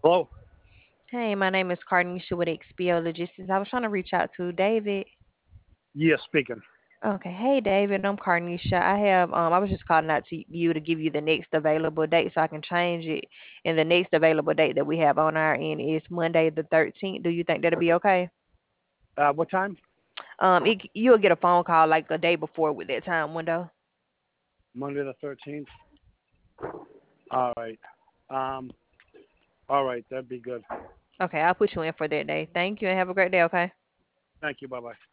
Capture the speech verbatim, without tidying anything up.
Hello? Hey, my name is Carnisha with X P O Logistics. I was trying to reach out to David. Yes, speaking. Okay, hey David, I'm Carnisha. I have um I was just calling out to you to give you the next available date so I can change it. And the next available date that we have on our end is Monday the thirteenth. Do you think that'll be okay? Uh, what time? Um, it, you'll get a phone call like a day before with that time window. Monday the thirteenth. All right. Um, all right, that'd be good. Okay, I'll put you in for that day. Thank you and have a great day, okay? Thank you. Bye bye.